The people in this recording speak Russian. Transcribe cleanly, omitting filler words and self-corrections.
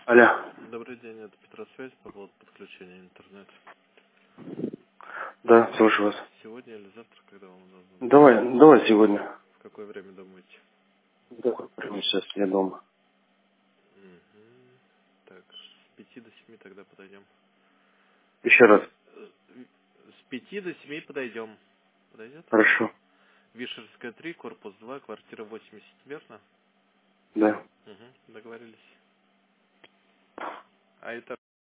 Алло. Добрый день, это Петросвязь по поводу подключения интернета. Да, слушаю вас. Сегодня или завтра, когда вам удобно? Давай сегодня. В какое время думаете? Да, прямо сейчас я дома. Так, с 5 до 7 тогда подойдем. Еще раз. С 5 до 7 подойдем. Подойдет? Хорошо. Вишерская 3, корпус 2, квартира 80, верно? Да. Договорились. А это